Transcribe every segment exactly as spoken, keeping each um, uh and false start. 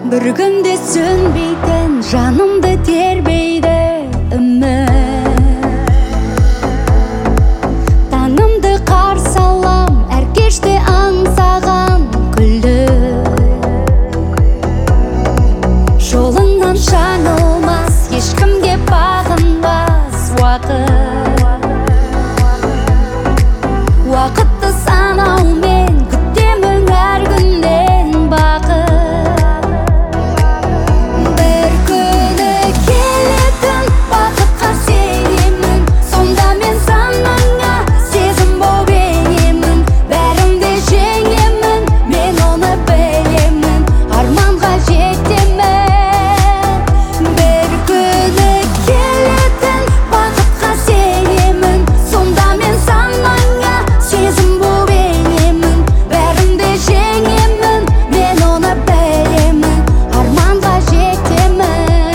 бір күнде сөнбейтін жанымды тербейді үміт. Таңымды қарсы алам, әр кеште аңсаған күлді. Жолыңнан жаңылмас, ешкімге бағынбас уақыт. Уақытты санаумен күтемін әр күннен бақыт. Бір күні келетін бақытқа сенемін, сонда мен санаңа сезім боп енемін. Бәрімді жеңемін, мен оны білемін, арманға жетемін. Бір күні келетін бақытқа сенемін, сонда мен санаңа сезім боп енемін. Бәрімді жеңемін, мен оны білемін, арманға жетемін.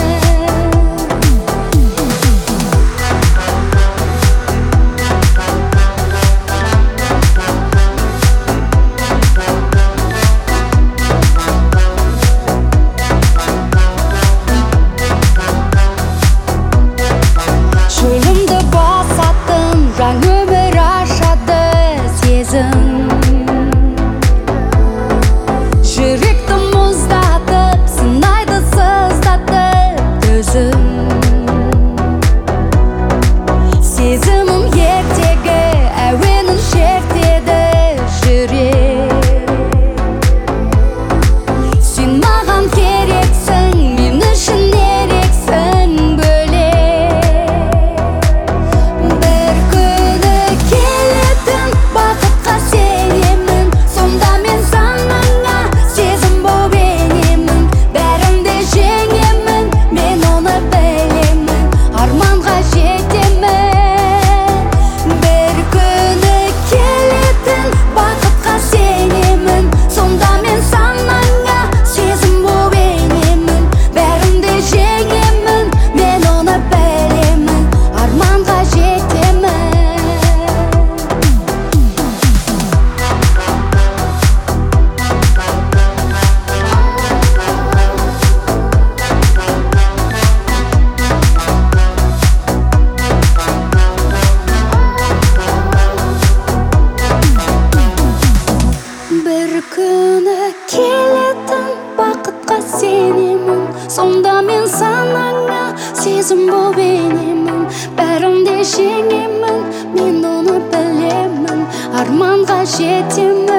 Шөлімді басатын жаңа өмір ашады сезім. Жүректі мұздатып, сынайды сыздатып төзім. Сезімім ертегі әуенін шертеді жүрек. Сен маған керексің, мен үшін ерексің бөлек. Бір күні келетін бақытқа сенемін, сонда мен санаңа сезім боп енемін. Бәрімді жеңемін, мен оны білемін, арманға жетемін. Бір күні келетін бақытқа сенемін, сонда мен санаңа сезім боп енемін. Бәрімді жеңемін, мен оны білемін, арманға жетемін. Бір күні келетін бақытқа сенемін, сонда мен санаңа сезім боп енемін. Бәрімді жеңемін, мен оны білемін, арманға жетемін.